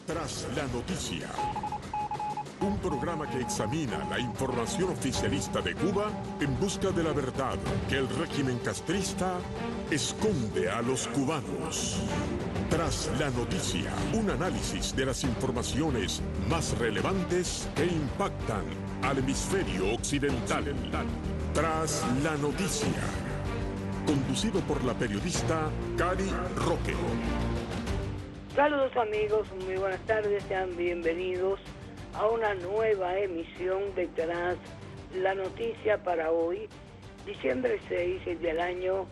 Tras la noticia, un programa que examina la información oficialista de Cuba en busca de la verdad que el régimen castrista esconde a los cubanos. Tras la noticia, un análisis de las informaciones más relevantes que impactan al hemisferio occidental. Tras la noticia, conducido por la periodista Cari Roque. Saludos amigos, muy buenas tardes, sean bienvenidos a una nueva emisión de Tras la Noticia para hoy, diciembre 6 del año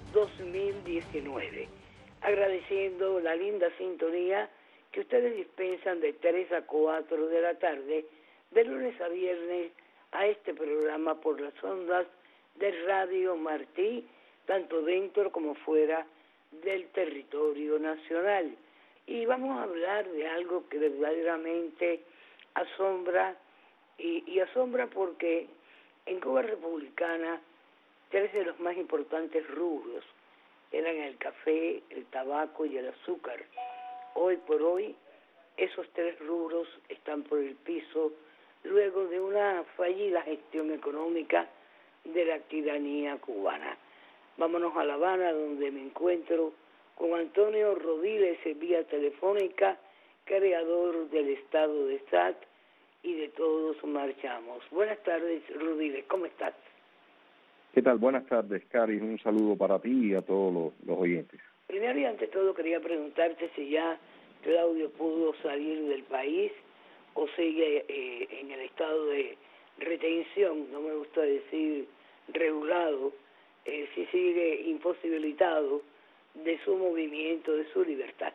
2019. Agradeciendo la linda sintonía que ustedes dispensan de 3 a 4 de la tarde, de lunes a viernes, a este programa por las ondas de Radio Martí, tanto dentro como fuera del territorio nacional. Y vamos a hablar de algo que verdaderamente asombra, y asombra porque en Cuba republicana 3 de los más importantes rubros eran el café, el tabaco y el azúcar. Hoy por hoy esos 3 rubros están por el piso luego de una fallida gestión económica de la tiranía cubana. Vámonos a La Habana, donde me encuentro con Antonio Rodiles, vía telefónica, creador del Estado de SAT y de Todos Marchamos. Buenas tardes, Rodiles, ¿cómo estás? ¿Qué tal? Buenas tardes, Cari. Un saludo para ti y a todos los oyentes. Primero y ante todo quería preguntarte si ya Claudio pudo salir del país o sigue en el estado de retención, no me gusta decir regulado, si sigue imposibilitado de su movimiento, de su libertad.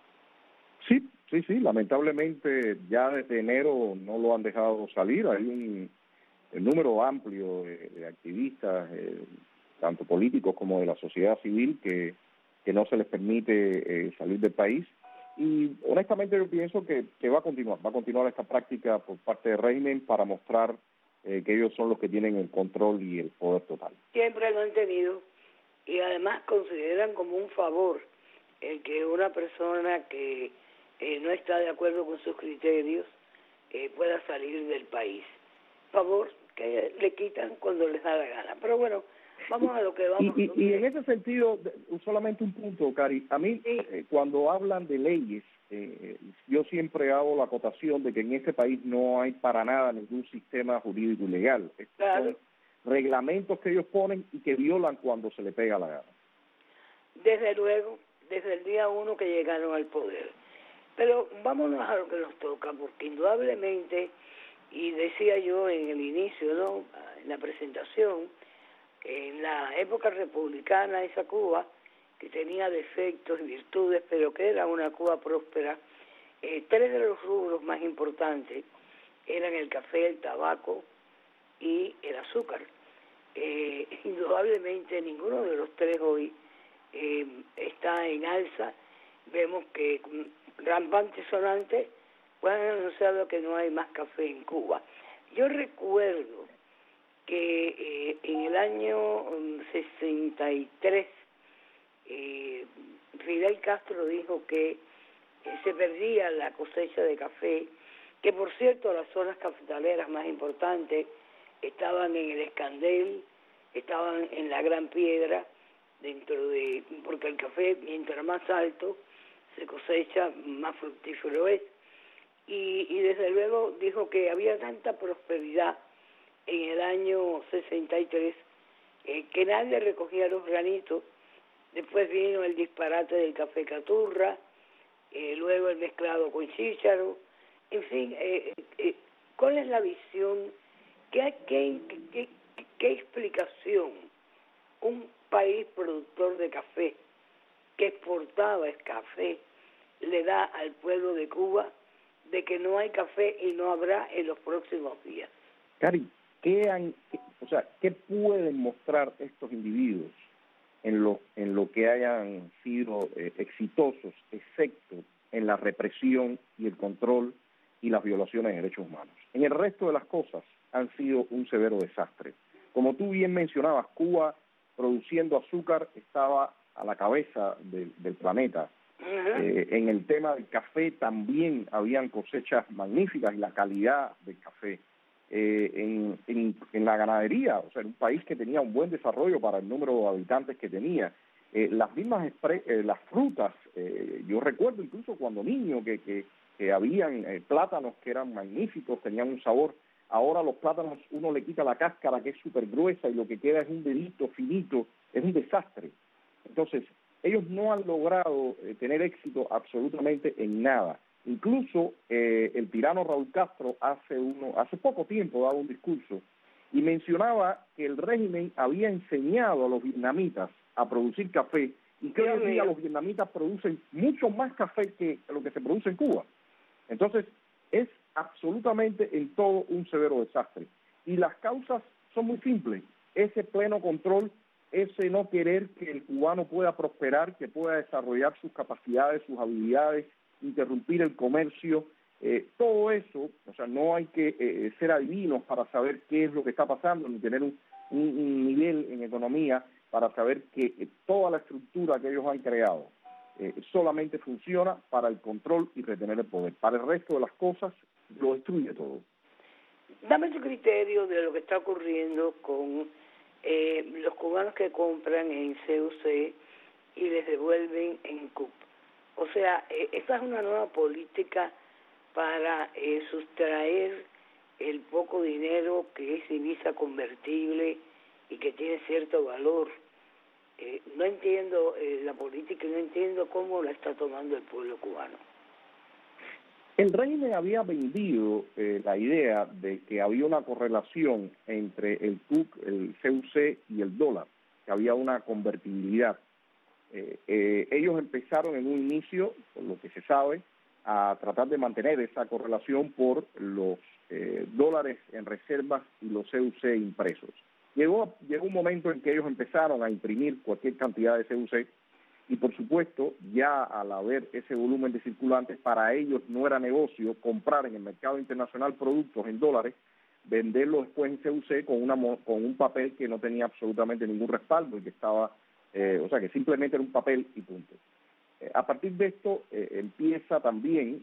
Sí. Lamentablemente ya desde enero no lo han dejado salir. Hay un número amplio de activistas, tanto políticos como de la sociedad civil, que no se les permite salir del país. Y honestamente yo pienso que va a continuar esta práctica por parte del régimen para mostrar que ellos son los que tienen el control y el poder total. Siempre lo han tenido. Y además consideran como un favor el que una persona que no está de acuerdo con sus criterios pueda salir del país. Favor que le quitan cuando les da la gana. Pero bueno, vamos a lo que vamos. Y en ese sentido, solamente un punto, Cari. A mí, sí. Cuando hablan de leyes, yo siempre hago la acotación de que en este país no hay para nada ningún sistema jurídico y legal. Claro. Son reglamentos que ellos ponen y que violan cuando se le pega la gana. Desde luego, desde el día 1 que llegaron al poder. Pero vámonos a lo que nos toca, porque indudablemente, y decía yo en el inicio, ¿no?, en la presentación, en la época republicana, esa Cuba, que tenía defectos y virtudes, pero que era una Cuba próspera, 3 de los rubros más importantes eran el café, el tabaco y el azúcar. Indudablemente ninguno de los 3 hoy está en alza. Vemos que rampante sonante pues han anunciado que no hay más café en Cuba. Yo recuerdo que en el año 63 Fidel Castro dijo que se perdía la cosecha de café, que por cierto las zonas cafetaleras más importantes estaban en el Escandel, estaban en la Gran Piedra, porque el café, mientras más alto se cosecha, más fructífero es. Y desde luego dijo que había tanta prosperidad en el año 63 que nadie recogía los granitos. Después vino el disparate del café caturra, luego el mezclado con chícharo. En fin, ¿cuál es la visión? ¿Qué explicación un país productor de café que exportaba el café le da al pueblo de Cuba de que no hay café y no habrá en los próximos días? Cari, ¿qué pueden mostrar estos individuos en lo que hayan sido exitosos, excepto en la represión y el control y las violaciones de derechos humanos? En el resto de las cosas han sido un severo desastre. Como tú bien mencionabas, Cuba produciendo azúcar estaba a la cabeza del planeta En el tema del café también habían cosechas magníficas y la calidad del café. En la ganadería, o sea, en un país que tenía un buen desarrollo para el número de habitantes que tenía. Las mismas las frutas, yo recuerdo incluso cuando niño que habían plátanos que eran magníficos, tenían un sabor. Ahora los plátanos uno le quita la cáscara que es súper gruesa y lo que queda es un dedito finito, es un desastre. Entonces, ellos no han logrado tener éxito absolutamente en nada. Incluso el tirano Raúl Castro hace poco tiempo daba un discurso y mencionaba que el régimen había enseñado a los vietnamitas a producir café y que hoy en día los vietnamitas producen mucho más café que lo que se produce en Cuba. Entonces, es absolutamente en todo un severo desastre. Y las causas son muy simples. Ese pleno control, ese no querer que el cubano pueda prosperar, que pueda desarrollar sus capacidades, sus habilidades, interrumpir el comercio, todo eso, o sea, no hay que ser adivinos para saber qué es lo que está pasando, ni tener un nivel en economía para saber que toda la estructura que ellos han creado solamente funciona para el control y retener el poder. Para el resto de las cosas, lo destruye todo. Dame tu criterio de lo que está ocurriendo con los cubanos que compran en CUC y les devuelven en CUP. O sea, esta es una nueva política para sustraer el poco dinero que es divisa convertible y que tiene cierto valor. No entiendo la política y no entiendo cómo la está tomando el pueblo cubano. El régimen había vendido la idea de que había una correlación entre el CUC y el dólar, que había una convertibilidad. Ellos empezaron en un inicio, por lo que se sabe, a tratar de mantener esa correlación por los dólares en reservas y los CUC impresos. Llegó un momento en que ellos empezaron a imprimir cualquier cantidad de CUC y, por supuesto, ya al haber ese volumen de circulantes, para ellos no era negocio comprar en el mercado internacional productos en dólares, venderlos después en CUC con un papel que no tenía absolutamente ningún respaldo y que estaba, o sea, que simplemente era un papel y punto. A partir de esto empieza también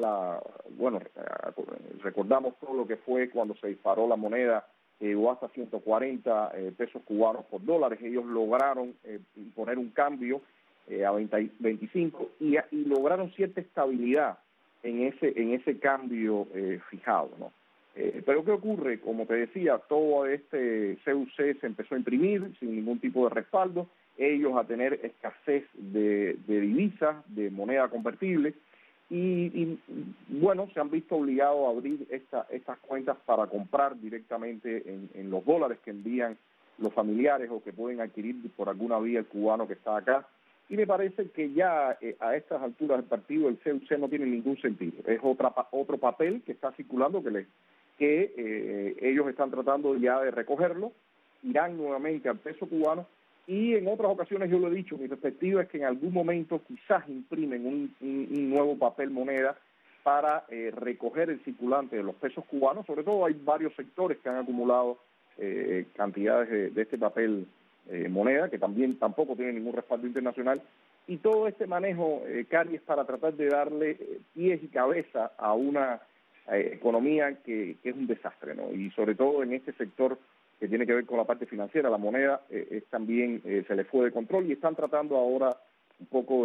recordamos todo lo que fue cuando se disparó la moneda, llegó hasta 140 pesos cubanos por dólares. Ellos lograron imponer un cambio a 25 y lograron cierta estabilidad en ese cambio fijado, ¿no? Pero ¿qué ocurre? Como te decía, todo este CUC se empezó a imprimir sin ningún tipo de respaldo, ellos a tener escasez de divisas, de moneda convertible, y bueno, se han visto obligados a abrir estas cuentas para comprar directamente en los dólares que envían los familiares o que pueden adquirir por alguna vía el cubano que está acá. Y me parece que ya a estas alturas del partido el CUC no tiene ningún sentido. Es otro papel que está circulando que ellos están tratando ya de recogerlo, irán nuevamente al peso cubano. Y en otras ocasiones yo lo he dicho, mi perspectiva es que en algún momento quizás imprimen un nuevo papel moneda para recoger el circulante de los pesos cubanos. Sobre todo hay varios sectores que han acumulado cantidades de este papel moneda, que tampoco tiene ningún respaldo internacional. Y todo este manejo, Cari, es para tratar de darle pies y cabeza a una economía que es un desastre, ¿no? Y sobre todo en este sector que tiene que ver con la parte financiera, la moneda también se le fue de control y están tratando ahora un poco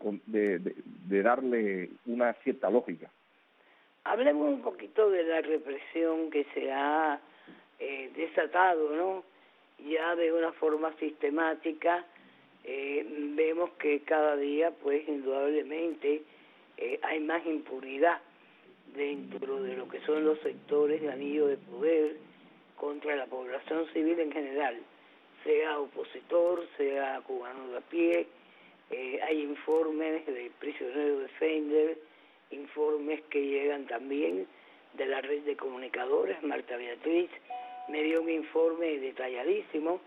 de darle una cierta lógica. Hablemos un poquito de la represión que se ha desatado, ¿no? Ya de una forma sistemática. Vemos que cada día, pues, indudablemente hay más impunidad dentro de lo que son los sectores de anillo de poder contra la población civil en general, sea opositor, sea cubano de a pie. Hay informes de Prisionero Defender, informes que llegan también de la red de comunicadores. Marta Beatriz me dio un informe detalladísimo.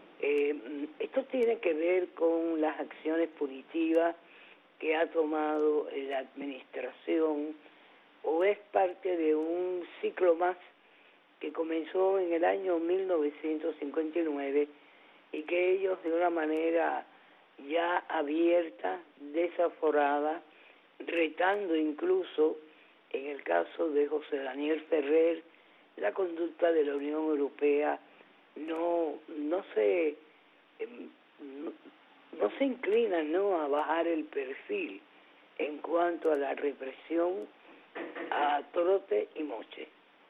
Esto tiene que ver con las acciones punitivas que ha tomado la administración, o es parte de un ciclo más que comenzó en el año 1959 y que ellos de una manera ya abierta, desaforada, retando incluso, en el caso de José Daniel Ferrer, la conducta de la Unión Europea no se inclina, ¿no?, a bajar el perfil en cuanto a la represión a trote y moche.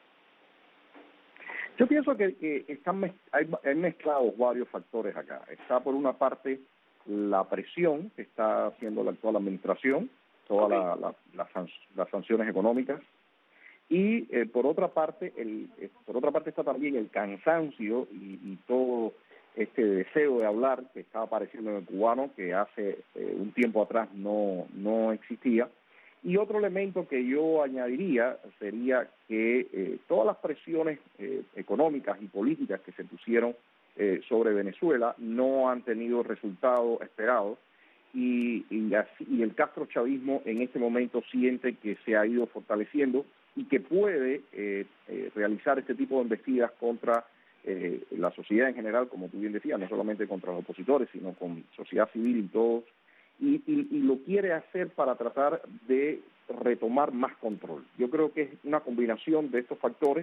Yo pienso que hay mezclados varios factores acá. Está por una parte la presión que está haciendo la actual administración, todas las sanciones económicas, y por otra parte está también el cansancio y todo este deseo de hablar que está apareciendo en el cubano, que hace un tiempo atrás no existía. Y otro elemento que yo añadiría sería que todas las presiones económicas y políticas que se pusieron sobre Venezuela no han tenido resultados esperados y el castrochavismo en este momento siente que se ha ido fortaleciendo y que puede realizar este tipo de embestidas contra la sociedad en general, como tú bien decías, no solamente contra los opositores, sino con sociedad civil y todos, y lo quiere hacer para tratar de retomar más control. Yo creo que es una combinación de estos factores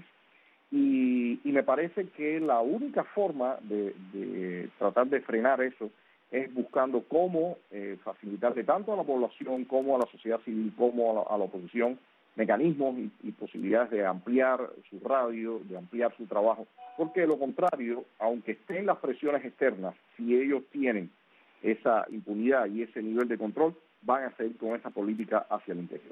y me parece que la única forma de tratar de frenar eso es buscando cómo facilitarle tanto a la población como a la sociedad civil como a la oposición mecanismos y posibilidades de ampliar su radio, de ampliar su trabajo, porque de lo contrario, aunque estén las presiones externas, si ellos tienen esa impunidad y ese nivel de control, van a seguir con esa política hacia el interior.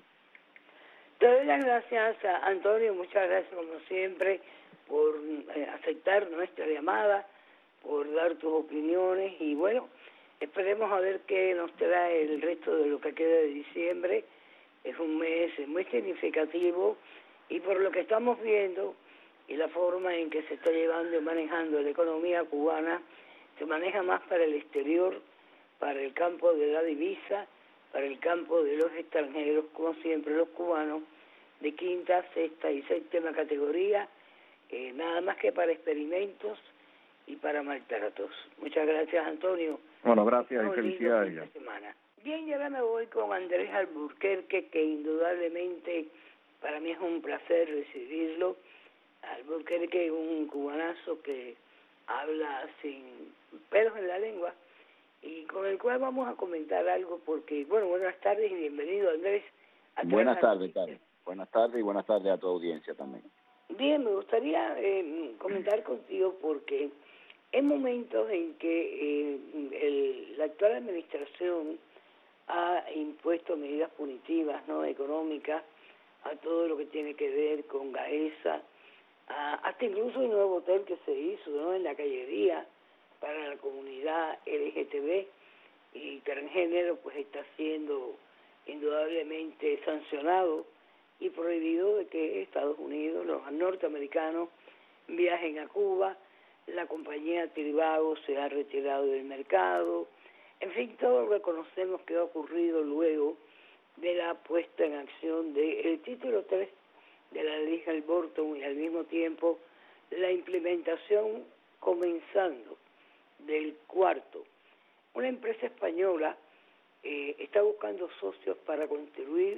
Te doy las gracias, Antonio, muchas gracias como siempre por aceptar nuestra llamada, por dar tus opiniones y bueno, esperemos a ver qué nos trae el resto de lo que queda de diciembre. Es un mes muy significativo y por lo que estamos viendo y la forma en que se está llevando y manejando la economía cubana, se maneja más para el exterior, para el campo de la divisa, para el campo de los extranjeros, como siempre los cubanos, de quinta, sexta y séptima categoría, nada más que para experimentos y para maltratos. Muchas gracias, Antonio. Bueno, gracias y felicidades. Bien, y ahora me voy con Andrés Alburquerque, que indudablemente para mí es un placer recibirlo. Alburquerque es un cubanazo que habla sin pelos en la lengua y con el cual vamos a comentar algo porque, bueno, buenas tardes y bienvenido, Andrés. Buenas tardes, Karen. Buenas tardes y buenas tardes a tu audiencia también. Bien, me gustaría comentar contigo porque hay momentos en que la actual administración ha impuesto medidas punitivas, ¿no?, económicas a todo lo que tiene que ver con Gaesa, hasta incluso el nuevo hotel que se hizo, ¿no?, en la Callería para la comunidad LGTB y transgénero, pues está siendo indudablemente sancionado y prohibido de que Estados Unidos, los norteamericanos, viajen a Cuba. La compañía Trivago se ha retirado del mercado. En fin, todo lo que conocemos que ha ocurrido luego de la puesta en acción del título 3 de la ley Halliburton y al mismo tiempo la implementación comenzando del cuarto. Una empresa española está buscando socios para construir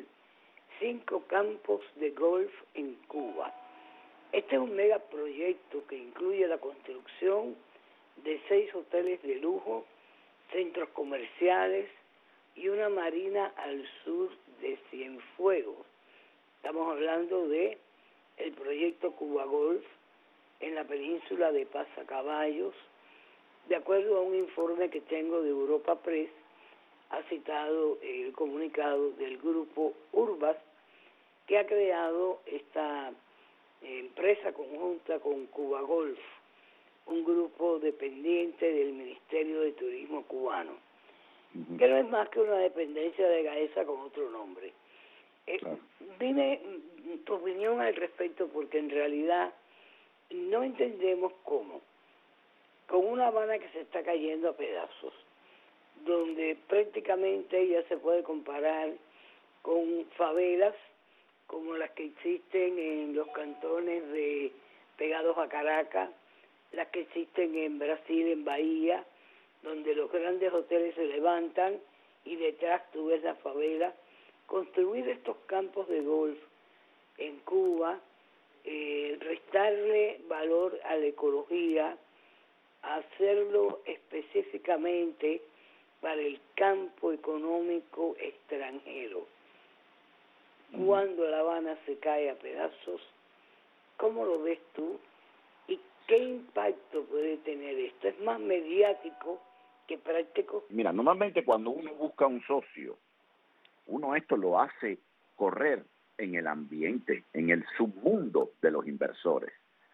5 campos de golf en Cuba. Este es un megaproyecto que incluye la construcción de 6 hoteles de lujo, centros comerciales y una marina al sur de Cienfuegos. Estamos hablando de el proyecto Cuba Golf en la península de Pasacaballos. De acuerdo a un informe que tengo de Europa Press, ha citado el comunicado del grupo Urbas, que ha creado esta empresa conjunta con Cuba Golf, un grupo dependiente del Ministerio de Turismo cubano, que no es más que una dependencia de Gaesa con otro nombre. Claro. Dime tu opinión al respecto, porque en realidad no entendemos cómo, con una Habana que se está cayendo a pedazos, donde prácticamente ya se puede comparar con favelas como las que existen en los cantones pegados a Caracas, las que existen en Brasil, en Bahía, donde los grandes hoteles se levantan y detrás tú ves la favela. Construir estos campos de golf en Cuba, restarle valor a la ecología, hacerlo específicamente para el campo económico extranjero. Cuando La Habana se cae a pedazos, ¿cómo lo ves tú? ¿Y qué impacto puede tener esto? ¿Es más mediático que práctico? Mira, normalmente cuando uno busca un socio, uno esto lo hace correr en el ambiente, en el submundo de los inversores.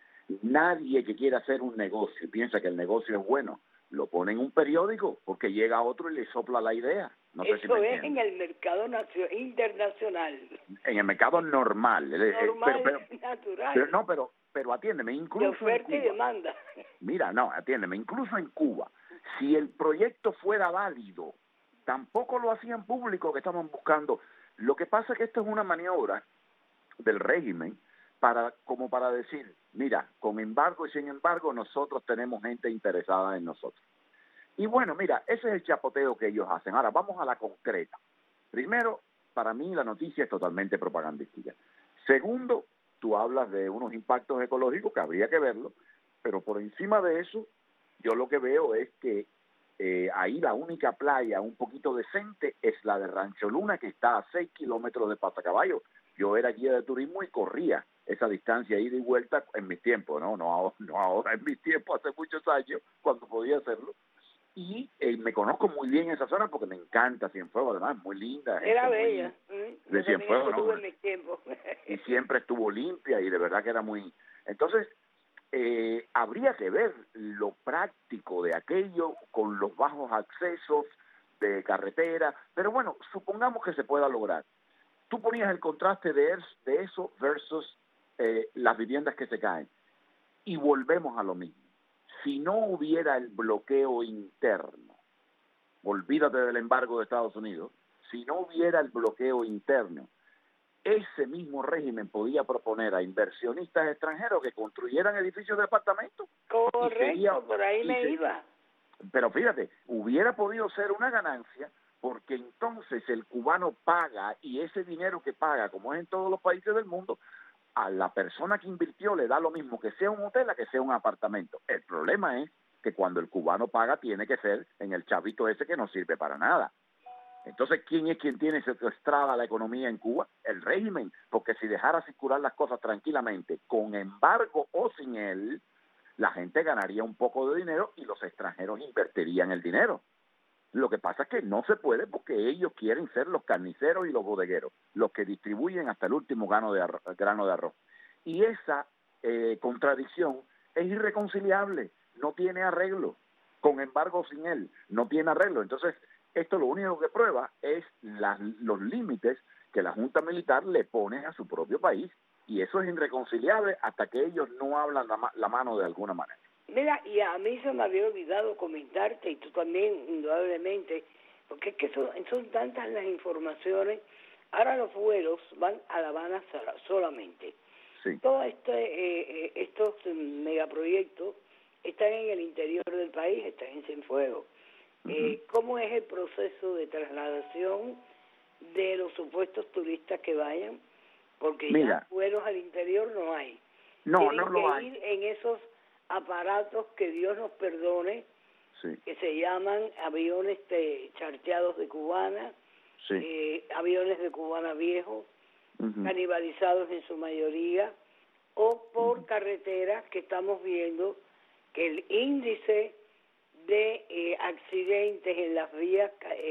Nadie que quiera hacer un negocio y piensa que el negocio es bueno, lo pone en un periódico porque llega otro y le sopla la idea. No sé si me entiendes. En el mercado internacional. En el mercado normal. Normal, natural. Pero atiéndeme, incluso de oferta en Cuba, y demanda. Mira, no, atiéndeme, incluso en Cuba, si el proyecto fuera válido, tampoco lo hacían público que estaban buscando. Lo que pasa es que esto es una maniobra del régimen como para decir, mira, con embargo y sin embargo, nosotros tenemos gente interesada en nosotros. Y bueno, mira, ese es el chapoteo que ellos hacen. Ahora, vamos a la concreta. Primero, para mí la noticia es totalmente propagandística. Segundo, tú hablas de unos impactos ecológicos que habría que verlo, pero por encima de eso, yo lo que veo es que ahí la única playa un poquito decente es la de Rancho Luna, que está a 6 kilómetros de Pasacaballo. Yo era guía de turismo y corría esa distancia ida y vuelta en mis tiempos, no ahora, en mis tiempos, hace muchos años, cuando podía hacerlo. Y me conozco muy bien esa zona porque me encanta Cienfuegos, además es muy linda. Era bella. De Cienfuegos, ¿no? En mis tiempos. Y siempre estuvo limpia y de verdad que era muy... Entonces, habría que ver lo práctico de aquello con los bajos accesos de carretera, pero bueno, supongamos que se pueda lograr. Tú ponías el contraste de eso versus las viviendas que se caen y volvemos a lo mismo. Si no hubiera el bloqueo interno, olvídate del embargo de Estados Unidos, si no hubiera el bloqueo interno, ese mismo régimen podía proponer a inversionistas extranjeros que construyeran edificios de apartamentos. Correcto, por ahí me iba. Pero fíjate, hubiera podido ser una ganancia porque entonces el cubano paga y ese dinero que paga, como es en todos los países del mundo, a la persona que invirtió le da lo mismo que sea un hotel a que sea un apartamento. El problema es que cuando el cubano paga tiene que ser en el chavito ese que no sirve para nada. Entonces, ¿quién es quien tiene secuestrada la economía en Cuba? El régimen, porque si dejara circular las cosas tranquilamente, con embargo o sin él, la gente ganaría un poco de dinero y los extranjeros invertirían el dinero. Lo que pasa es que no se puede porque ellos quieren ser los carniceros y los bodegueros, los que distribuyen hasta el último grano de arroz. Y esa contradicción es irreconciliable, no tiene arreglo. Con embargo, sin él, no tiene arreglo. Entonces, esto lo único que prueba es los límites que la Junta Militar le pone a su propio país. Y eso es irreconciliable hasta que ellos no hablan la mano de alguna manera. Mira, y a mí se me había olvidado comentarte, y tú también, indudablemente, porque es que son tantas las informaciones. Ahora los vuelos van a La Habana solamente. Sí. Todos estos megaproyectos están en el interior del país, están en Cienfuegos. ¿Cómo es el proceso de trasladación de los supuestos turistas que vayan? Porque ya vuelos al interior no hay. No lo hay. Ir en esos aparatos que Dios nos perdone, que se llaman aviones charteados de Cubana, aviones de Cubana viejos, canibalizados en su mayoría, o por carreteras que estamos viendo que el índice de accidentes en las vías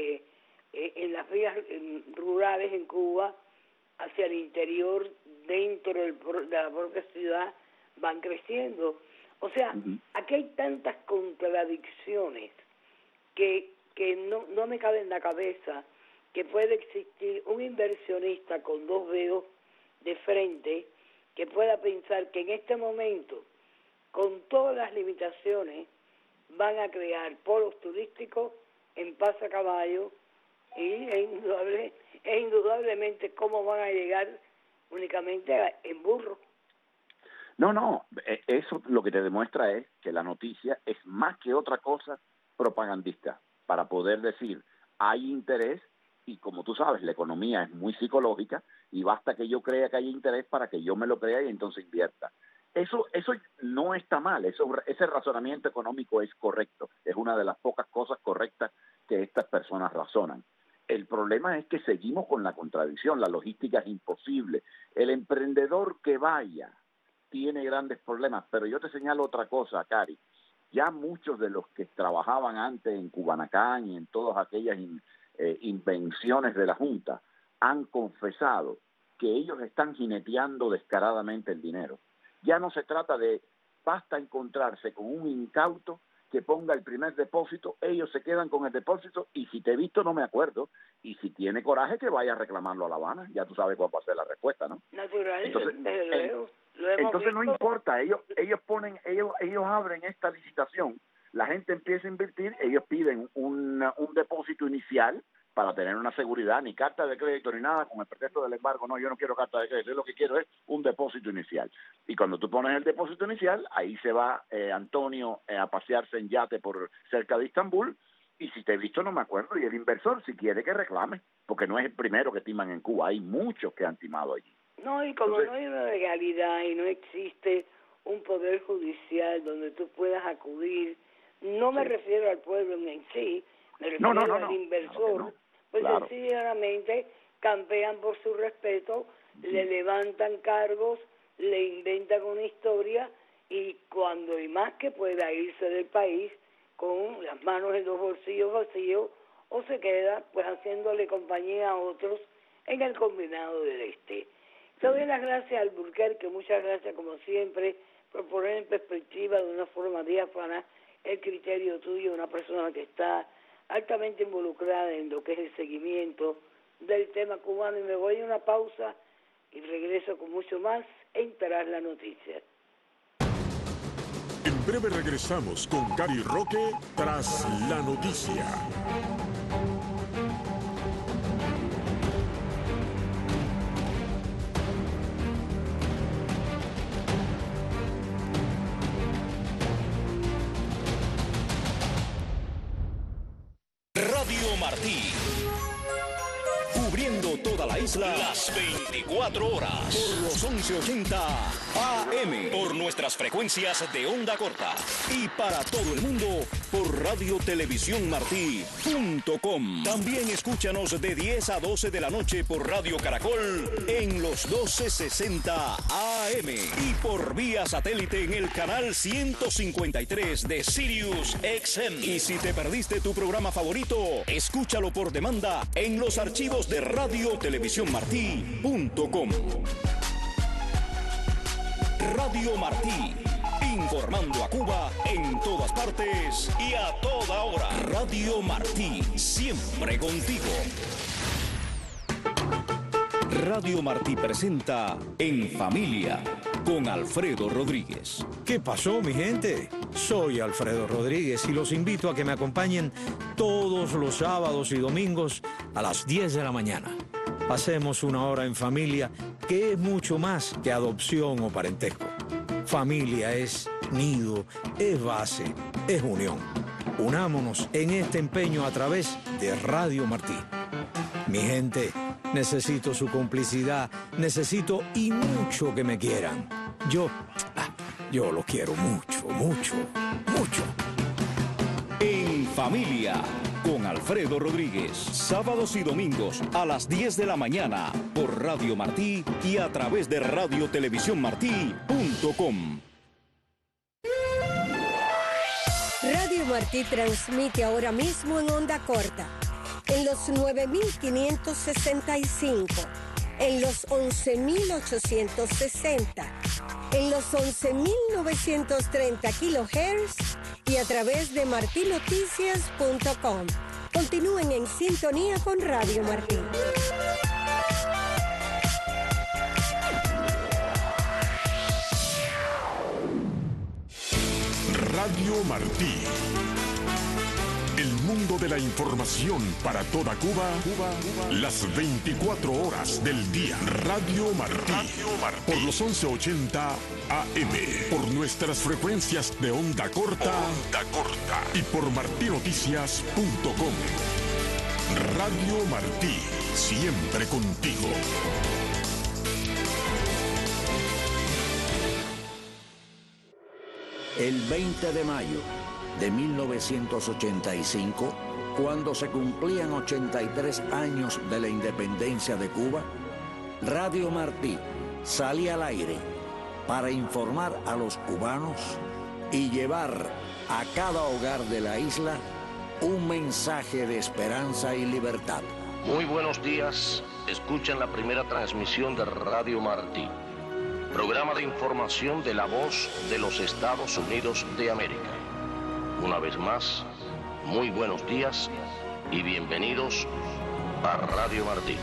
rurales en Cuba hacia el interior, dentro de la propia ciudad, van creciendo. O sea, aquí hay tantas contradicciones que no me cabe en la cabeza que puede existir un inversionista con dos dedos de frente que pueda pensar que en este momento, con todas las limitaciones, van a crear polos turísticos en Pasacaballo y indudablemente cómo van a llegar únicamente en burro. No, eso lo que te demuestra es que la noticia es más que otra cosa propagandista para poder decir, hay interés, y como tú sabes, la economía es muy psicológica, y basta que yo crea que hay interés para que yo me lo crea y entonces invierta. Eso no está mal, ese razonamiento económico es correcto, es una de las pocas cosas correctas que estas personas razonan. El problema es que seguimos con la contradicción, la logística es imposible. El emprendedor que vaya tiene grandes problemas, pero yo te señalo otra cosa, Cari. Ya muchos de los que trabajaban antes en Cubanacán y en todas aquellas invenciones de la Junta han confesado que ellos están jineteando descaradamente el dinero. Ya no se trata de, basta encontrarse con un incauto que ponga el primer depósito, ellos se quedan con el depósito, y si te he visto no me acuerdo, y si tiene coraje que vaya a reclamarlo a La Habana, ya tú sabes cuál va a ser la respuesta, ¿no? Natural, entonces no importa, ellos abren esta licitación, la gente empieza a invertir, ellos piden un depósito inicial para tener una seguridad, ni carta de crédito ni nada, con el pretexto del embargo, no, yo no quiero carta de crédito, yo lo que quiero es un depósito inicial. Y cuando tú pones el depósito inicial, ahí se va Antonio a pasearse en yate por cerca de Estambul, y si te he visto no me acuerdo, y el inversor si quiere que reclame, porque no es el primero que timan en Cuba, hay muchos que han timado allí. No, y como no hay una legalidad y no existe un poder judicial donde tú puedas acudir, no me refiero al pueblo en sí, me refiero al inversor, pues sencillamente campean por su respeto, le levantan cargos, le inventan una historia, y cuando y más que pueda irse del país con las manos en los bolsillos vacíos, o se queda pues haciéndole compañía a otros en el combinado del este. Te doy las gracias al Alburquerque, muchas gracias como siempre por poner en perspectiva de una forma diáfana el criterio tuyo, una persona que está altamente involucrada en lo que es el seguimiento del tema cubano. Y me voy a una pausa y regreso con mucho más en Tras la Noticia. En breve regresamos con Cari Roque Tras la Noticia. Radio Martí, cubriendo toda la isla las 24 horas por los 1180 AM, por nuestras frecuencias de onda corta, y para todo el mundo por radiotelevisiónmartí.com. También escúchanos de 10 a 12 de la noche por Radio Caracol en los 1260 AM y por vía satélite en el canal 153 de Sirius XM. Y si te perdiste tu programa favorito, escúchalo por demanda en los archivos de radiotelevisiónmartí.com. Radio Martí, informando a Cuba en todas partes y a toda hora. Radio Martí, siempre contigo. Radio Martí presenta En Familia con Alfredo Rodríguez. ¿Qué pasó, mi gente? Soy Alfredo Rodríguez y los invito a que me acompañen todos los sábados y domingos a las 10 de la mañana. Hacemos una hora en familia que es mucho más que adopción o parentesco. Familia es nido, es base, es unión. Unámonos en este empeño a través de Radio Martí. Mi gente, necesito su complicidad, necesito y mucho que me quieran. Yo los quiero mucho, mucho, mucho. En Familia con Alfredo Rodríguez, sábados y domingos a las 10 de la mañana por Radio Martí y a través de radiotelevisiónmartí.com. Radio Martí transmite ahora mismo en onda corta, en los 9.565, en los 11.860, en los 11.930 kilohertz y a través de martinoticias.com. Continúen en sintonía con Radio Martí. Radio Martí, El mundo de la información para toda Cuba, las 24 horas del día. Radio Martí. Por los 1180 AM. Por nuestras frecuencias de onda corta. Y por martinoticias.com. Radio Martí. Siempre contigo. El 20 de mayo de 1985, cuando se cumplían 83 años de la independencia de Cuba, Radio Martí salía al aire para informar a los cubanos y llevar a cada hogar de la isla un mensaje de esperanza y libertad. Muy buenos días, escuchan la primera transmisión de Radio Martí, programa de información de la voz de los Estados Unidos de América. Una vez más, muy buenos días y bienvenidos a Radio Martí.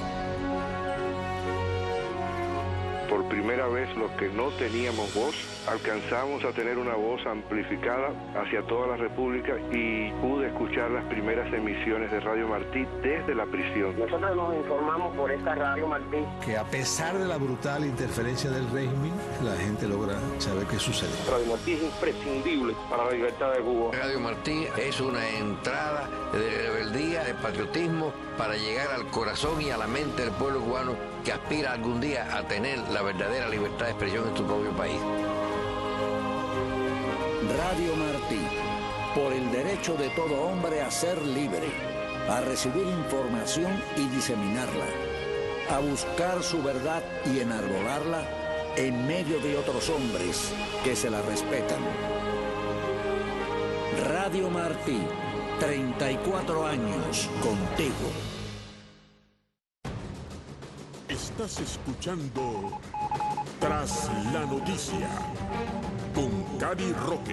Por primera vez, los que no teníamos voz, alcanzamos a tener una voz amplificada hacia toda la República y pude escuchar las primeras emisiones de Radio Martí desde la prisión. Nosotros nos informamos por esta Radio Martí. Que a pesar de la brutal interferencia del régimen, la gente logra saber qué sucede. Radio Martí es imprescindible para la libertad de Cuba. Radio Martí es una entrada de rebeldía, de patriotismo, para llegar al corazón y a la mente del pueblo cubano que aspira algún día a tener la verdadera libertad de expresión en su propio país. Radio Martí, por el derecho de todo hombre a ser libre, a recibir información y diseminarla, a buscar su verdad y enarbolarla en medio de otros hombres que se la respetan. Radio Martí, 34 años contigo. Estás escuchando Tras la Noticia con Cari Roque.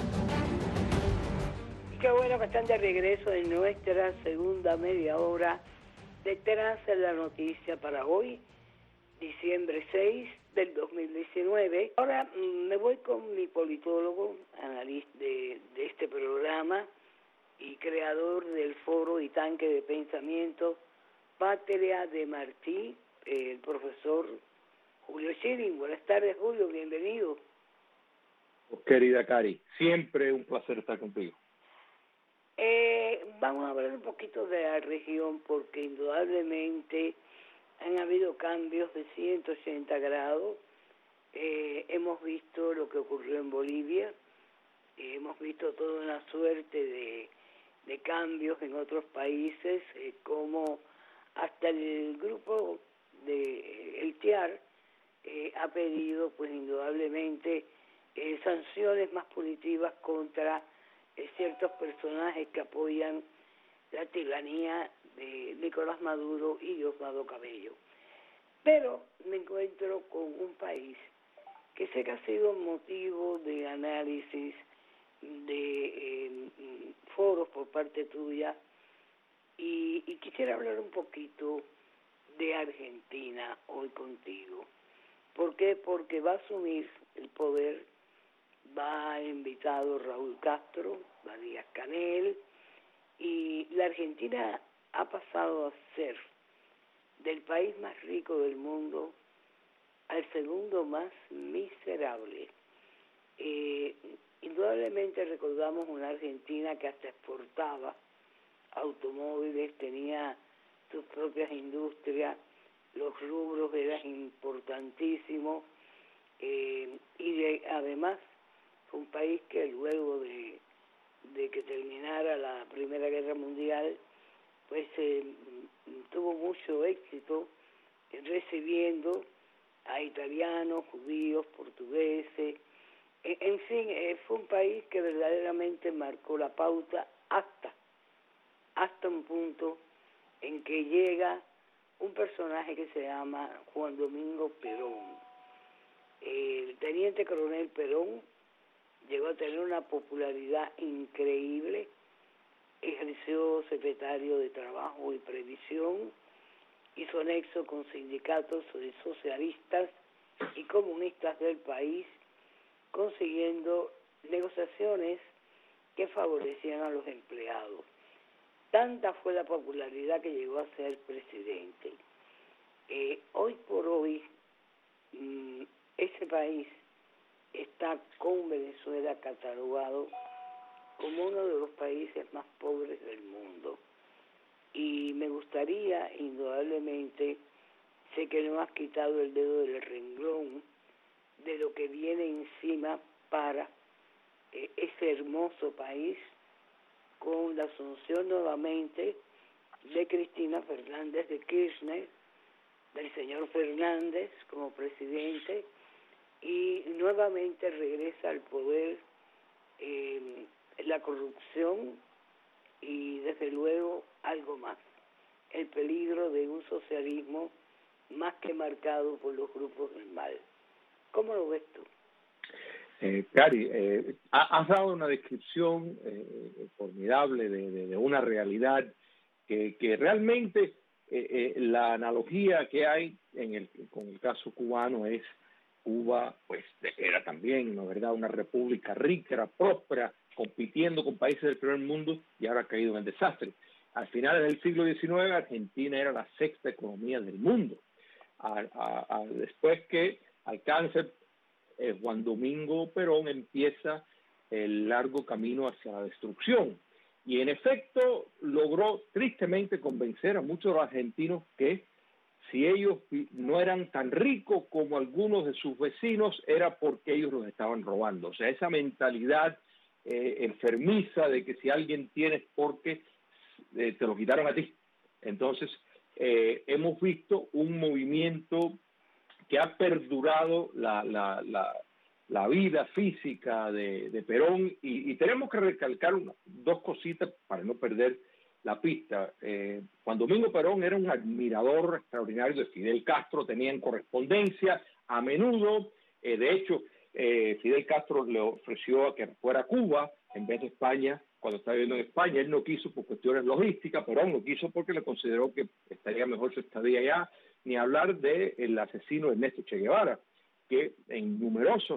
Qué bueno que están de regreso en nuestra segunda media hora de Tras la Noticia para hoy, diciembre 6 del 2019. Ahora me voy con mi politólogo, analista de este programa y creador del foro y tanque de pensamiento Patria de Martí, el profesor Julio Schilling. Buenas tardes, Julio, bienvenido. Querida Cari, siempre un placer estar contigo. Vamos a hablar un poquito de la región porque indudablemente han habido cambios de 180 grados. Hemos visto lo que ocurrió en Bolivia, hemos visto toda una suerte de cambios en otros países, como hasta el grupo de el TIAR ha pedido, pues indudablemente, sanciones más punitivas contra ciertos personajes que apoyan la tiranía de Nicolás Maduro y Diosdado Cabello. Pero me encuentro con un país que sé que ha sido motivo de análisis, de foros por parte tuya, y quisiera hablar un poquito de Argentina hoy contigo. ¿Por qué? Porque va a asumir el poder, va invitado Raúl Castro, va Díaz-Canel, y la Argentina ha pasado a ser del país más rico del mundo al segundo más miserable. Indudablemente recordamos una Argentina que hasta exportaba automóviles, tenía sus propias industrias, los rubros eran importantísimos, y además fue un país que luego de que terminara la Primera Guerra Mundial, pues tuvo mucho éxito recibiendo a italianos, judíos, portugueses, en fin, fue un país que verdaderamente marcó la pauta hasta un punto en que llega un personaje que se llama Juan Domingo Perón. El teniente coronel Perón llegó a tener una popularidad increíble, ejerció secretario de Trabajo y Previsión, hizo nexo con sindicatos socialistas y comunistas del país, consiguiendo negociaciones que favorecían a los empleados. Tanta fue la popularidad que llegó a ser presidente. Hoy por hoy, ese país está con Venezuela catalogado como uno de los países más pobres del mundo. Y me gustaría, indudablemente, sé que no has quitado el dedo del renglón de lo que viene encima para ese hermoso país, con la asunción nuevamente de Cristina Fernández de Kirchner, del señor Fernández como presidente, y nuevamente regresa al poder la corrupción y desde luego algo más, el peligro de un socialismo más que marcado por los grupos del mal. ¿Cómo lo ves tú? Cari, has dado una descripción formidable de una realidad que realmente la analogía que hay con el caso cubano es Cuba, pues era también, ¿no, verdad?, una república rica, era próspera, compitiendo con países del primer mundo, y ahora ha caído en el desastre. Al final del siglo XIX, Argentina era la sexta economía del mundo. Después que alcanza Juan Domingo Perón, empieza el largo camino hacia la destrucción. Y en efecto logró tristemente convencer a muchos de los argentinos que si ellos no eran tan ricos como algunos de sus vecinos, era porque ellos los estaban robando. O sea, esa mentalidad enfermiza de que si alguien tiene es porque te lo quitaron a ti. Entonces, hemos visto un movimiento que ha perdurado la vida física de Perón, y tenemos que recalcar dos cositas para no perder la pista. Juan Domingo Perón era un admirador extraordinario de Fidel Castro, tenían correspondencia a menudo. De hecho, Fidel Castro le ofreció a que fuera a Cuba en vez de España cuando estaba viviendo en España. Él no quiso por cuestiones logísticas, Perón no quiso porque le consideró que estaría mejor su estadía allá, ni hablar del asesino Ernesto Che Guevara, que en numerosos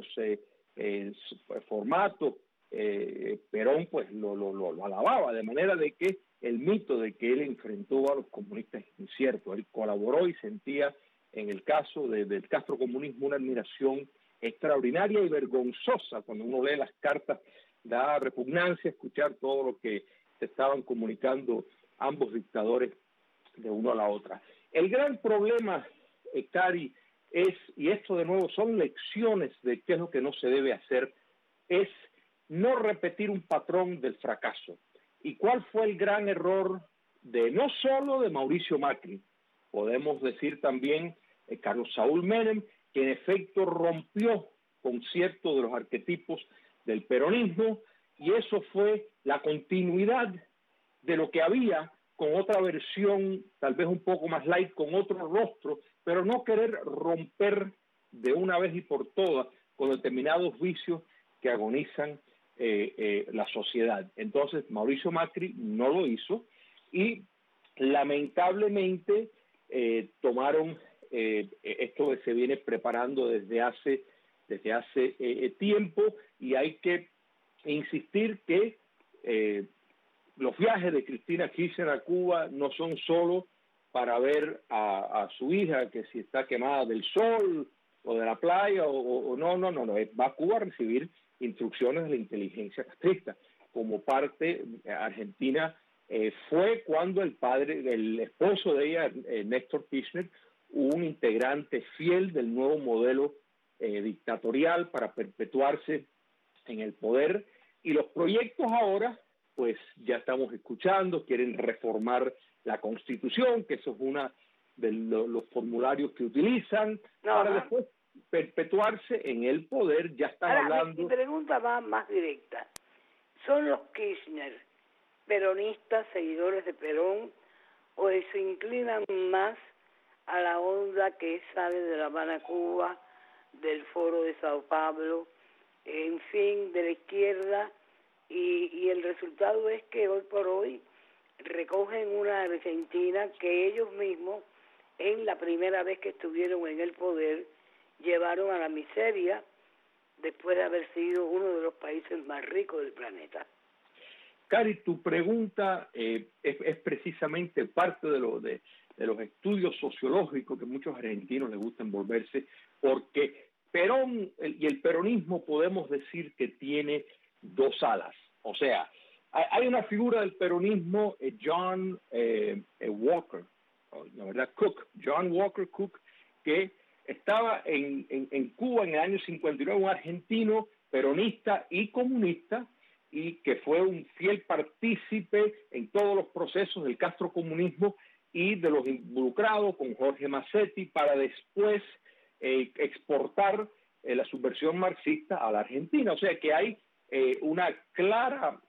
formatos Perón pues lo alababa, de manera de que el mito de que él enfrentó a los comunistas es incierto. Él colaboró y sentía en el caso del castrocomunismo una admiración extraordinaria y vergonzosa. Cuando uno lee las cartas, da repugnancia escuchar todo lo que se estaban comunicando ambos dictadores de uno a la otra. El gran problema, Cari, y esto de nuevo son lecciones de qué es lo que no se debe hacer, es no repetir un patrón del fracaso. ¿Y cuál fue el gran error no solo de Mauricio Macri? Podemos decir también Carlos Saúl Menem, que en efecto rompió con ciertos de los arquetipos del peronismo, y eso fue la continuidad de lo que había con otra versión, tal vez un poco más light, con otro rostro, pero no querer romper de una vez y por todas con determinados vicios que agonizan la sociedad. Entonces Mauricio Macri no lo hizo, y lamentablemente tomaron esto que se viene preparando desde hace tiempo, y hay que insistir que los viajes de Cristina Kirchner a Cuba no son solo para ver a su hija que si está quemada del sol o de la playa no, va a Cuba a recibir instrucciones de la inteligencia castrista. Como parte, Argentina fue cuando el esposo de ella, Néstor Kirchner, un integrante fiel del nuevo modelo dictatorial para perpetuarse en el poder, y los proyectos ahora, pues ya estamos escuchando, quieren reformar la Constitución, que eso es una de los formularios que utilizan, para después perpetuarse en el poder. Ya están hablando... Mi pregunta va más directa. ¿Son los Kirchner peronistas, seguidores de Perón, o se inclinan más a la onda que sale de La Habana, Cuba, del Foro de Sao Paulo, en fin, de la izquierda, y el resultado es que hoy por hoy recogen una Argentina que ellos mismos, en la primera vez que estuvieron en el poder, llevaron a la miseria después de haber sido uno de los países más ricos del planeta? Cari, tu pregunta es precisamente parte de los estudios sociológicos que muchos argentinos les gusta envolverse, porque Perón y el peronismo podemos decir que tiene dos alas. O sea, hay una figura del peronismo, John Walker, la verdad John Walker Cook, que estaba en Cuba en el año 59, un argentino peronista y comunista, y que fue un fiel partícipe en todos los procesos del castrocomunismo y de los involucrados con Jorge Massetti para después exportar la subversión marxista a la Argentina. O sea que hay una clara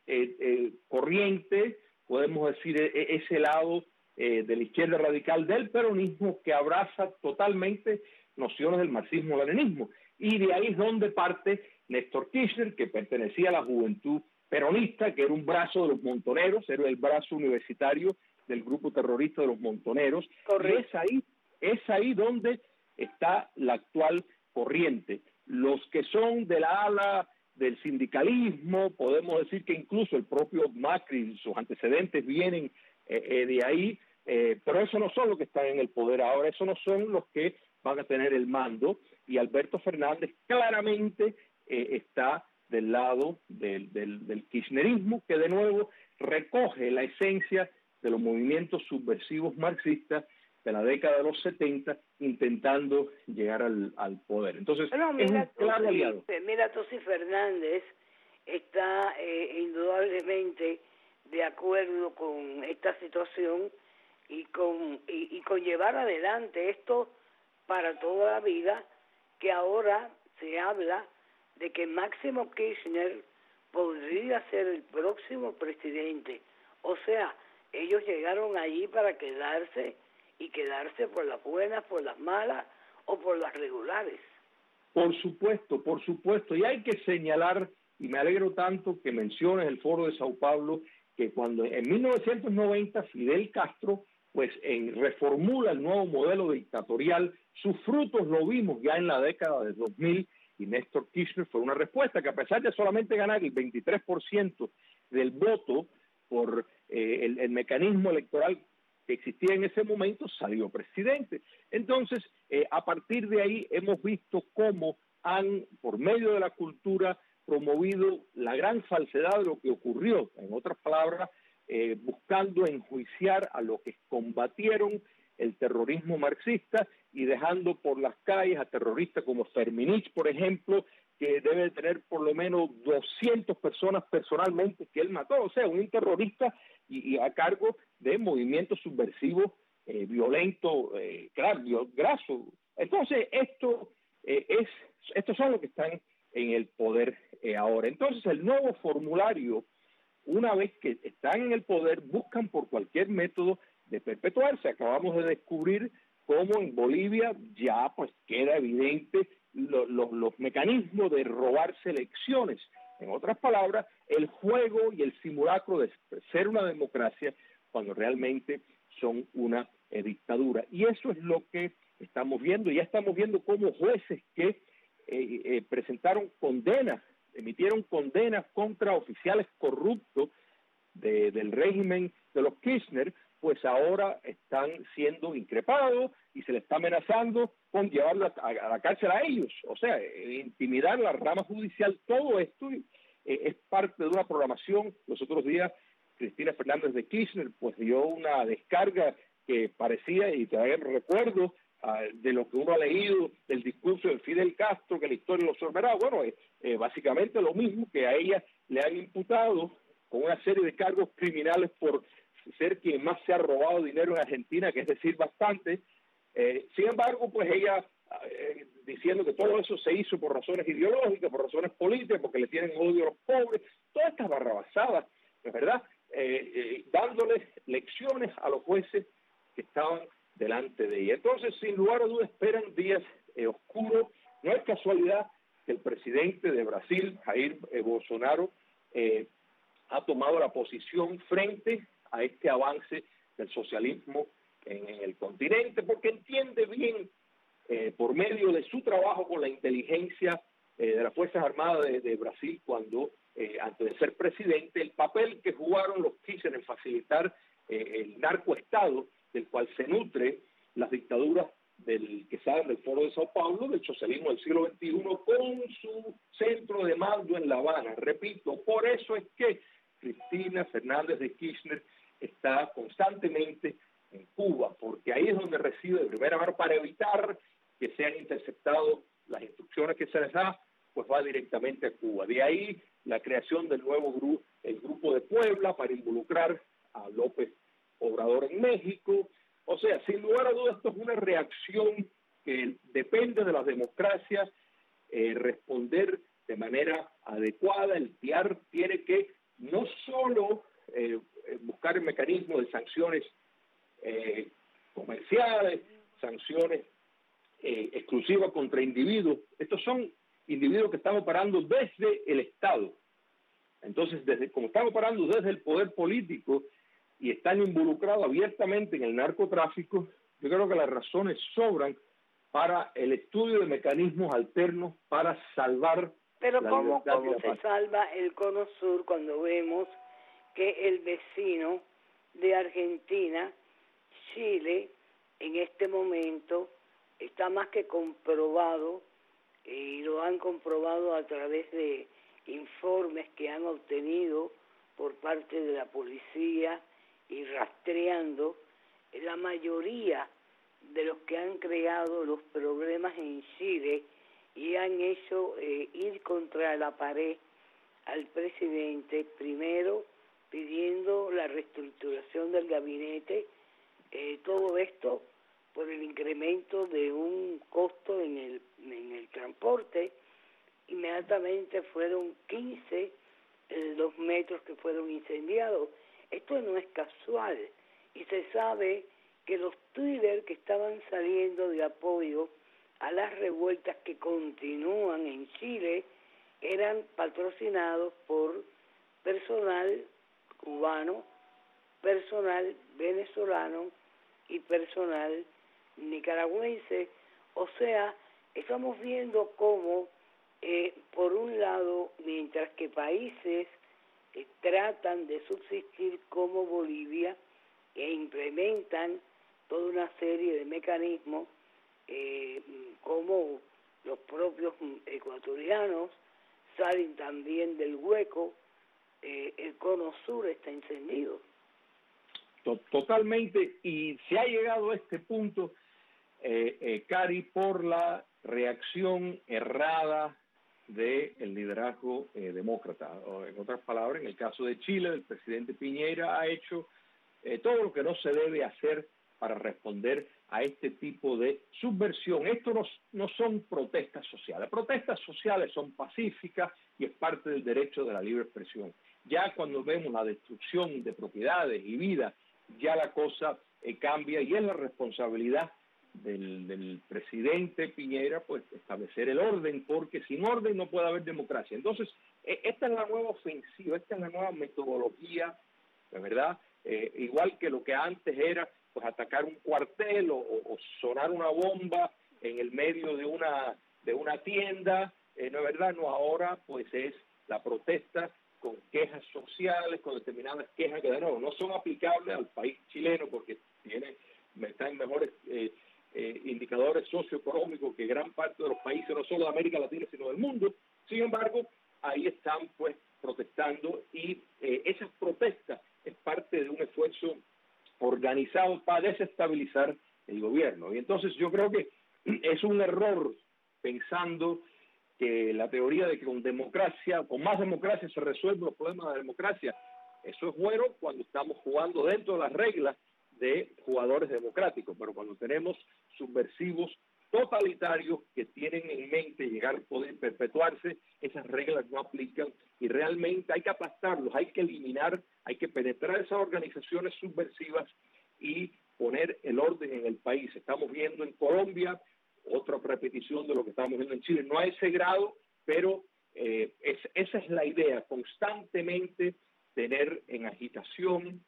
corriente, podemos decir, ese lado de la izquierda radical del peronismo que abraza totalmente nociones del marxismo-leninismo. Y de ahí es donde parte Néstor Kirchner, que pertenecía a la juventud peronista, que era un brazo de los montoneros, era el brazo universitario del grupo terrorista de los montoneros. Correcto. Y es ahí donde está la actual corriente. Los que son de la ala del sindicalismo, podemos decir que incluso el propio Macri, sus antecedentes vienen de ahí, pero esos no son los que están en el poder ahora, esos no son los que van a tener el mando, y Alberto Fernández claramente está del lado del kirchnerismo, que de nuevo recoge la esencia de los movimientos subversivos marxistas de la década de los 70, intentando llegar al poder. Entonces, es un claro aliado. Mira, Tosí Fernández está indudablemente de acuerdo con esta situación y con llevar adelante esto para toda la vida, que ahora se habla de que Máximo Kirchner podría ser el próximo presidente. O sea, ellos llegaron allí para quedarse, y quedarse por las buenas, por las malas o por las regulares. Por supuesto, y hay que señalar, y me alegro tanto que menciones el Foro de Sao Paulo, que cuando en 1990 Fidel Castro pues reformula el nuevo modelo dictatorial, sus frutos lo vimos ya en la década de 2000, y Néstor Kirchner fue una respuesta que, a pesar de solamente ganar el 23% del voto por el mecanismo electoral que existía en ese momento, salió presidente. Entonces, a partir de ahí hemos visto cómo han, por medio de la cultura, promovido la gran falsedad de lo que ocurrió. En otras palabras, buscando enjuiciar a los que combatieron el terrorismo marxista y dejando por las calles a terroristas como Ferminich, por ejemplo, que debe tener por lo menos 200 personas personalmente que él mató. O sea, un terrorista y a cargo de movimientos subversivos violentos, grasos. Entonces, estos son los que están en el poder ahora. Entonces, el nuevo formulario, una vez que están en el poder, buscan por cualquier método de perpetuarse. Acabamos de descubrir cómo en Bolivia ya pues queda evidente los mecanismos de robarse elecciones. En otras palabras, el juego y el simulacro de ser una democracia cuando realmente son una dictadura. Y eso es lo que estamos viendo. Ya estamos viendo cómo jueces que presentaron condenas, emitieron condenas contra oficiales corruptos del régimen de los Kirchner, pues ahora están siendo increpados y se les está amenazando con llevarlos a la cárcel a ellos. O sea, intimidar la rama judicial. Todo esto es parte de una programación. Los otros días, Cristina Fernández de Kirchner pues dio una descarga que parecía, y todavía recuerdo, de lo que uno ha leído del discurso de Fidel Castro, que la historia lo sorberá. Bueno, básicamente lo mismo, que a ella le han imputado con una serie de cargos criminales por ser quien más se ha robado dinero en Argentina, que es decir, bastante. Sin embargo, pues ella diciendo que todo eso se hizo por razones ideológicas, por razones políticas, porque le tienen odio a los pobres, todas estas barrabasadas, ¿es verdad? Dándoles lecciones a los jueces que estaban delante de ella. Entonces, sin lugar a dudas, esperan días oscuros. No es casualidad que el presidente de Brasil, Jair Bolsonaro, ha tomado la posición frente a este avance del socialismo en el continente, porque entiende bien, por medio de su trabajo con la inteligencia de las Fuerzas Armadas de Brasil, cuando antes de ser presidente, el papel que jugaron los Kirchner en facilitar el narcoestado del cual se nutre las dictaduras que salen del Foro de Sao Paulo, del socialismo del siglo XXI, con su centro de mando en La Habana. Repito, por eso es que Cristina Fernández de Kirchner está constantemente en Cuba, porque ahí es donde reside de primera mano para evitar que sean interceptados las instrucciones que se les da, pues va directamente a Cuba. De ahí la creación del nuevo grupo, el Grupo de Puebla, para involucrar a López Obrador en México. O sea, sin lugar a dudas, esto es una reacción que depende de las democracias, responder de manera adecuada. El TIAR tiene que no solo buscar el mecanismo de sanciones comerciales, sanciones exclusivas contra individuos. Estos son individuos que están operando desde el Estado. Entonces, como están operando desde el poder político y están involucrados abiertamente en el narcotráfico, yo creo que las razones sobran para el estudio de mecanismos alternos para salvar. Pero ¿cómo se salva el Cono Sur cuando vemos que el vecino de Argentina, Chile, en este momento está más que comprobado, y lo han comprobado a través de informes que han obtenido por parte de la policía y rastreando, la mayoría de los que han creado los problemas en Chile y han hecho ir contra la pared al presidente, primero pidiendo la reestructuración del gabinete, todo esto por el incremento de un costo en el transporte. Inmediatamente fueron 15 los metros que fueron incendiados. Esto no es casual y se sabe que los Twitter que estaban saliendo de apoyo a las revueltas que continúan en Chile eran patrocinados por personal cubano, personal venezolano y personal nicaragüense. O sea, estamos viendo cómo por un lado, mientras que países tratan de subsistir como Bolivia e implementan toda una serie de mecanismos, como los propios ecuatorianos salen también del hueco, el Cono Sur está encendido. Totalmente, y se ha llegado a este punto, Cari, por la reacción errada del liderazgo demócrata. O, en otras palabras, en el caso de Chile, el presidente Piñera ha hecho todo lo que no se debe hacer para responder a este tipo de subversión. Esto no son protestas sociales. Protestas sociales son pacíficas y es parte del derecho de la libre expresión. Ya cuando vemos la destrucción de propiedades y vidas, ya la cosa cambia y es la responsabilidad del presidente Piñera pues establecer el orden, porque sin orden no puede haber democracia. Entonces, esta es la nueva ofensiva, esta es la nueva metodología, de verdad, igual que lo que antes era pues atacar un cuartel o sonar una bomba en el medio de una tienda, no es verdad, no, ahora pues es la protesta con quejas sociales, con determinadas quejas que de nuevo no son aplicables al país chileno porque está en mejores indicadores socioeconómicos que gran parte de los países, no solo de América Latina, sino del mundo. Sin embargo, ahí están pues protestando y esas protestas es parte de un esfuerzo organizado para desestabilizar el gobierno. Y entonces yo creo que es un error pensando que la teoría de que con más democracia se resuelven los problemas de la democracia. Eso es bueno cuando estamos jugando dentro de las reglas de jugadores democráticos, pero cuando tenemos subversivos totalitarios que tienen en mente llegar al poder, perpetuarse, esas reglas no aplican y realmente hay que aplastarlos, hay que eliminar, hay que penetrar esas organizaciones subversivas y poner el orden en el país. Estamos viendo en Colombia otra repetición de lo que estamos viendo en Chile, no a ese grado, pero esa es la idea, constantemente tener en agitación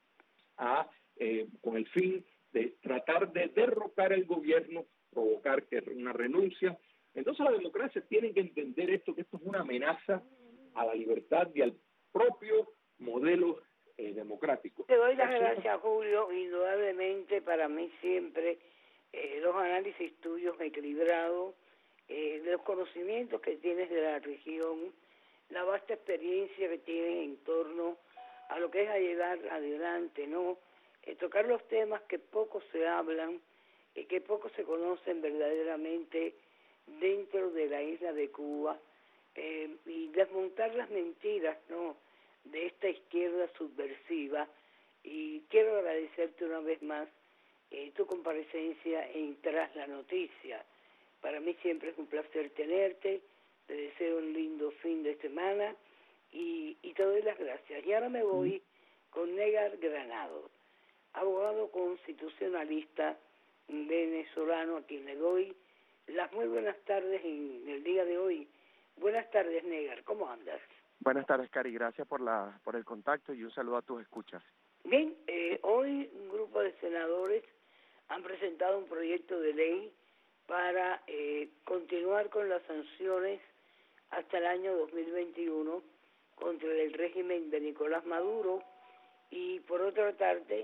con el fin de tratar de derrocar el gobierno, provocar una renuncia. Entonces la democracia tiene que entender esto, que esto es una amenaza a la libertad y al propio modelo democrático. Te doy las gracias, Julio. Indudablemente para mí siempre los análisis tuyos equilibrados, los conocimientos que tienes de la región, la vasta experiencia que tienes en torno a lo que es a llevar adelante, ¿no? Tocar los temas que poco se hablan, que poco se conocen verdaderamente dentro de la isla de Cuba, y desmontar las mentiras, ¿no?, de esta izquierda subversiva. Y quiero agradecerte una vez más tu comparecencia en Tras la Noticia. Para mí siempre es un placer tenerte, te deseo un lindo fin de semana y te doy las gracias. Y ahora me voy con Negar Granado, abogado constitucionalista venezolano, a quien le doy las muy buenas tardes en el día de hoy. Buenas tardes, Negar, ¿cómo andas? Buenas tardes, Cari, gracias por el contacto y un saludo a tus escuchas. Bien, hoy un grupo de senadores han presentado un proyecto de ley para continuar con las sanciones hasta el año 2021 contra el régimen de Nicolás Maduro, y por otra parte,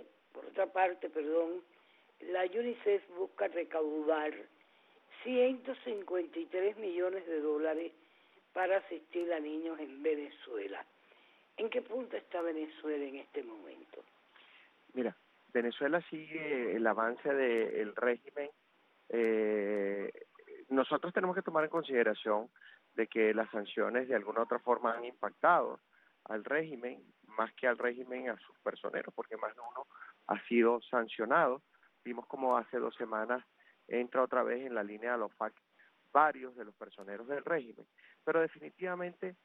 la UNICEF busca recaudar $153 millones para asistir a niños en Venezuela. ¿En qué punto está Venezuela en este momento? Mira, Venezuela sigue el avance del régimen. Nosotros tenemos que tomar en consideración de que las sanciones de alguna u otra forma han impactado al régimen, más que al régimen a sus personeros, porque más de uno ha sido sancionado. Vimos como hace 2 semanas entra otra vez en la línea de los FARC varios de los personeros del régimen, pero definitivamente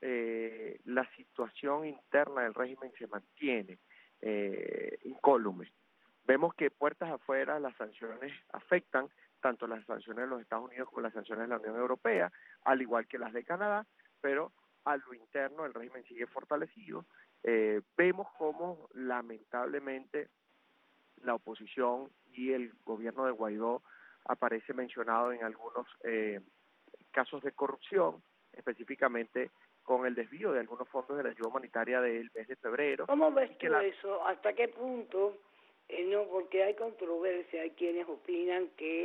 la situación interna del régimen se mantiene incólume. Vemos que puertas afuera las sanciones afectan tanto las sanciones de los Estados Unidos como las sanciones de la Unión Europea, al igual que las de Canadá, pero a lo interno el régimen sigue fortalecido. Vemos cómo lamentablemente la oposición y el gobierno de Guaidó aparece mencionado en algunos casos de corrupción, específicamente con el desvío de algunos fondos de la ayuda humanitaria del mes de febrero. ¿Cómo ves tú eso? ¿Hasta qué punto? No, porque hay controversia, hay quienes opinan que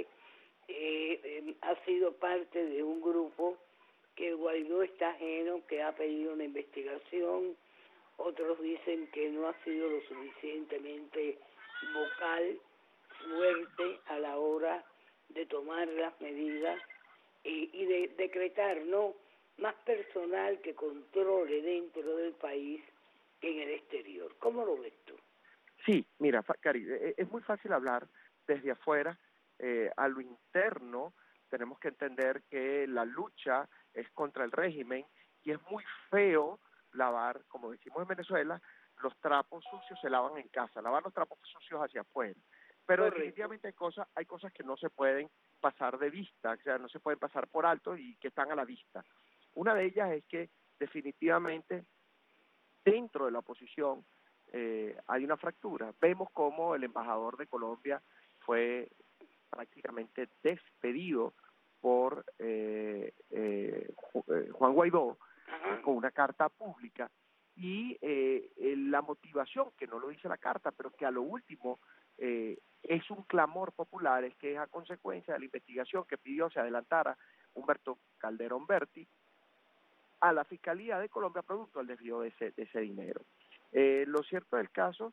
ha sido parte de un grupo, que Guaidó está ajeno, que ha pedido una investigación. Otros dicen que no ha sido lo suficientemente vocal, fuerte a la hora de tomar las medidas y de decretar, ¿no?, más personal que controle dentro del país que en el exterior. ¿Cómo lo ves tú? Sí, mira, Cari, es muy fácil hablar desde afuera. A lo interno tenemos que entender que la lucha es contra el régimen y es muy feo lavar, como decimos en Venezuela, los trapos sucios se lavan en casa, lavar los trapos sucios hacia afuera. Pero correcto, definitivamente hay cosas que no se pueden pasar de vista, o sea, no se pueden pasar por alto y que están a la vista. Una de ellas es que definitivamente dentro de la oposición hay una fractura. Vemos cómo el embajador de Colombia fue prácticamente despedido por Juan Guaidó con una carta pública y la motivación, que no lo dice la carta, pero que a lo último es un clamor popular, es que es a consecuencia de la investigación que pidió se adelantara Humberto Calderón Berti a la Fiscalía de Colombia producto del desvío de ese dinero. Lo cierto del caso,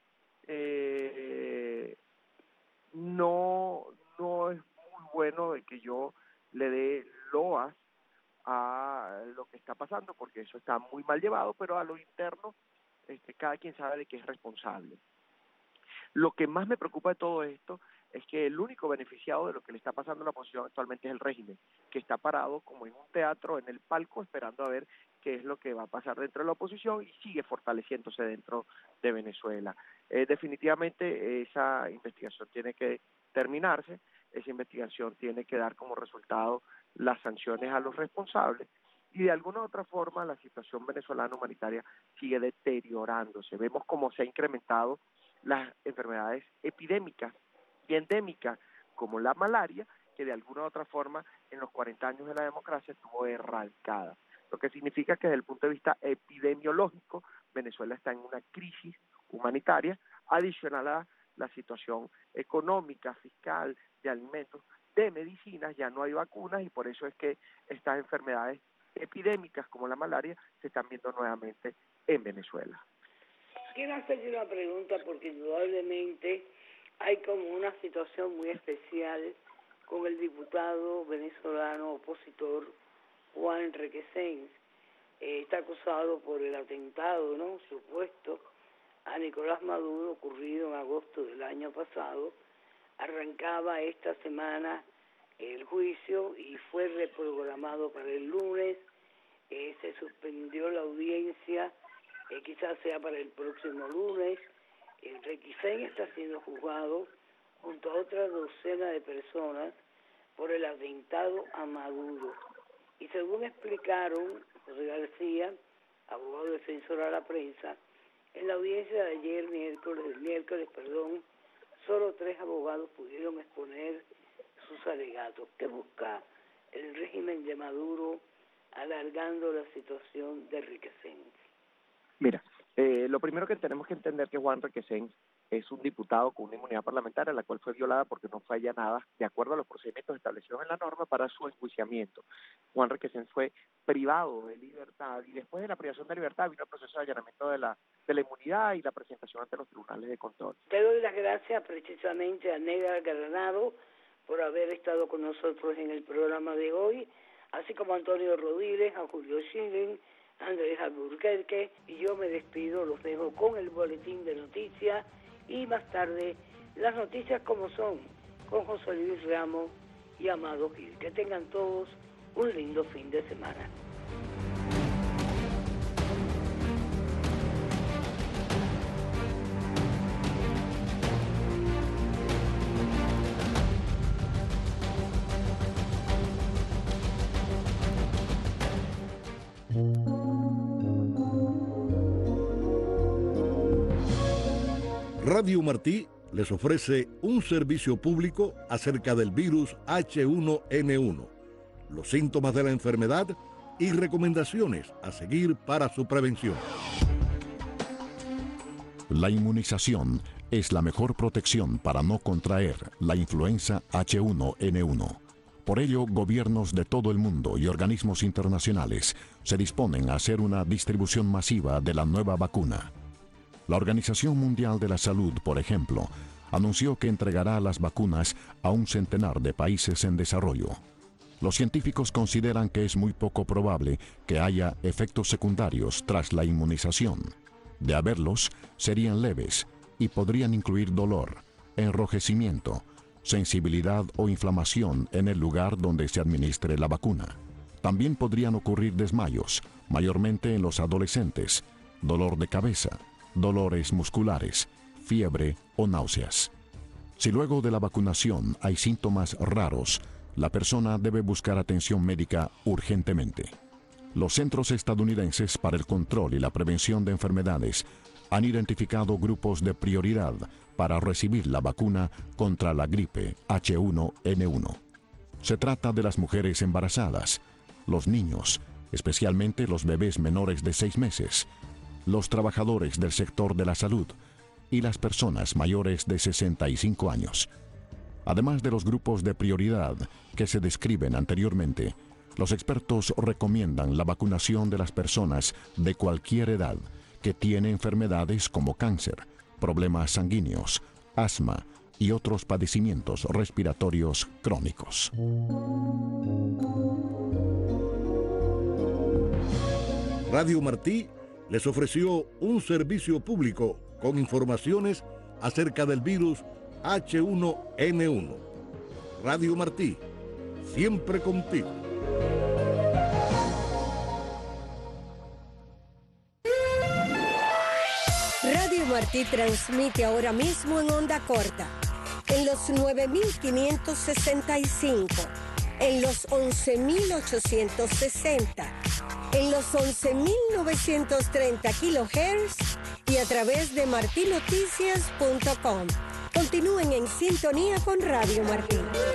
no es muy bueno de que yo le dé loas a lo que está pasando, porque eso está muy mal llevado, pero a lo interno cada quien sabe de qué es responsable. Lo que más me preocupa de todo esto es que el único beneficiado de lo que le está pasando a la oposición actualmente es el régimen, que está parado como en un teatro, en el palco, esperando a ver qué es lo que va a pasar dentro de la oposición y sigue fortaleciéndose dentro de Venezuela. Definitivamente esa investigación tiene que terminarse, esa investigación tiene que dar como resultado las sanciones a los responsables y de alguna u otra forma la situación venezolana humanitaria sigue deteriorándose. Vemos cómo se ha incrementado las enfermedades epidémicas y endémicas como la malaria, que de alguna u otra forma en los 40 años de la democracia estuvo erradicada. lo que significa que desde el punto de vista epidemiológico, Venezuela está en una crisis humanitaria, adicional a la situación económica, fiscal, de alimentos, de medicinas. Ya no hay vacunas y por eso es que estas enfermedades epidémicas como la malaria se están viendo nuevamente en Venezuela. Quiero hacerle una pregunta porque indudablemente hay como una situación muy especial con el diputado venezolano opositor Juan Requesens. Está acusado por el atentado, ¿no?, supuesto a Nicolás Maduro ocurrido en agosto del año pasado. Arrancaba esta semana el juicio y fue reprogramado para el lunes. Se suspendió la audiencia, quizás sea para el próximo lunes. Requesens está siendo juzgado junto a otra docena de personas por el atentado a Maduro. Y según explicaron José García, abogado defensor a la prensa, en la audiencia de ayer, miércoles, solo 3 abogados pudieron exponer sus alegatos. ¿Qué busca el régimen de Maduro alargando la situación de Requesens? Mira, lo primero que tenemos que entender que Juan Requesens es un diputado con una inmunidad parlamentaria, la cual fue violada porque no fue allanada de acuerdo a los procedimientos establecidos en la norma para su enjuiciamiento. Juan Requesens fue privado de libertad y después de la privación de libertad vino el proceso de allanamiento de la inmunidad y la presentación ante los tribunales de control. Te doy las gracias precisamente a Negra Granado por haber estado con nosotros en el programa de hoy, así como a Antonio Rodríguez, a Julio Schilling, a Andrés Alburquerque, y yo me despido, los dejo con el boletín de noticias y más tarde las noticias como son, con José Luis Ramos y Amado Gil. Que tengan todos un lindo fin de semana. Radio Martí les ofrece un servicio público acerca del virus H1N1, los síntomas de la enfermedad y recomendaciones a seguir para su prevención. La inmunización es la mejor protección para no contraer la influenza H1N1. Por ello, gobiernos de todo el mundo y organismos internacionales se disponen a hacer una distribución masiva de la nueva vacuna. La Organización Mundial de la Salud, por ejemplo, anunció que entregará las vacunas a 100 de países en desarrollo. Los científicos consideran que es muy poco probable que haya efectos secundarios tras la inmunización. De haberlos, serían leves y podrían incluir dolor, enrojecimiento, sensibilidad o inflamación en el lugar donde se administre la vacuna. También podrían ocurrir desmayos, mayormente en los adolescentes, dolor de cabeza, dolores musculares, fiebre o náuseas. Si luego de la vacunación hay síntomas raros, la persona debe buscar atención médica urgentemente. Los Centros Estadounidenses para el Control y la Prevención de Enfermedades han identificado grupos de prioridad para recibir la vacuna contra la gripe H1N1. Se trata de las mujeres embarazadas, los niños, especialmente los bebés menores de 6 meses, los trabajadores del sector de la salud y las personas mayores de 65 años. Además de los grupos de prioridad que se describen anteriormente, los expertos recomiendan la vacunación de las personas de cualquier edad que tienen enfermedades como cáncer, problemas sanguíneos, asma y otros padecimientos respiratorios crónicos. Radio Martí les ofreció un servicio público con informaciones acerca del virus H1N1. Radio Martí, siempre contigo. Radio Martí transmite ahora mismo en onda corta, en los 9.565, en los 11.860, en los 11.930 kHz y a través de martinoticias.com. Continúen en sintonía con Radio Martí.